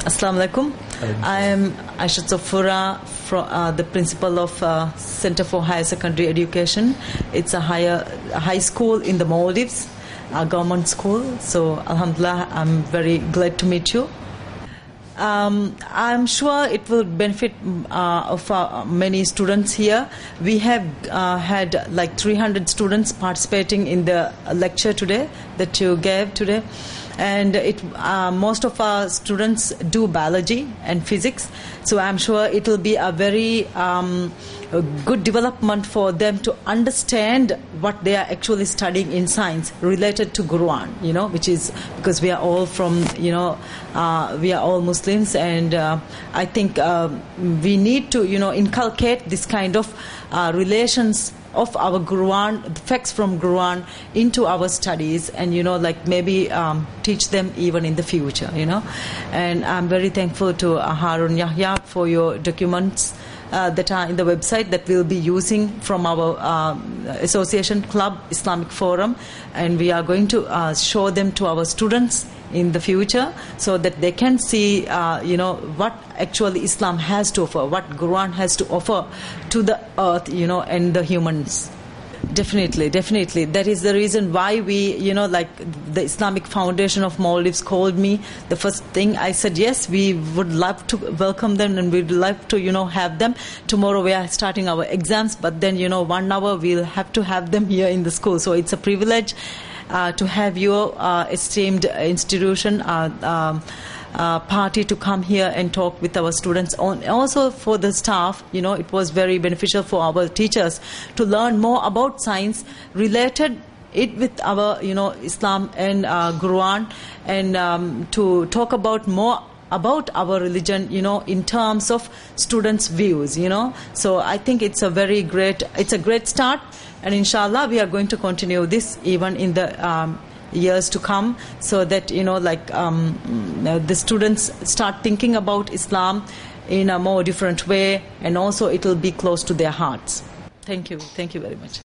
Assalamu alaikum. I am Aisha Zafura, the principal of Center for Higher Secondary Education. It's a high school in the Maldives, a government school. So, alhamdulillah, I'm very glad to meet you. I'm sure it will benefit of many students here. We have had like 300 students participating in the lecture today that you gave today. And most of our students do biology and physics, so I'm sure it will be a very good development for them to understand what they are actually studying in science related to Quran, which is because we are all from, we are all Muslims, and I think we need to, inculcate this kind of relations of our Quran, the facts from Quran into our studies, and maybe teach them even in the future, And I'm very thankful to Harun Yahya for your documents that are in the website that we'll be using from our association club, Islamic Forum, and we are going to show them to our students in the future so that they can see, what actually Islam has to offer, what Quran has to offer to the earth, and the humans. Definitely. That is the reason why we, the Islamic Foundation of Maldives called me. The first thing I said, yes, we would love to welcome them and we'd love to, have them. Tomorrow we are starting our exams, but then, 1 hour we'll have to have them here in the school. So it's a privilege to have your esteemed institution party to come here and talk with our students. Also for the staff, it was very beneficial for our teachers to learn more about science related it with our, Islam and Quran, and to talk about more about our religion, in terms of students' views, So I think it's a great start, and inshallah we are going to continue this even in the years to come, so that the students start thinking about Islam in a more different way, and also it will be close to their hearts. Thank you very much.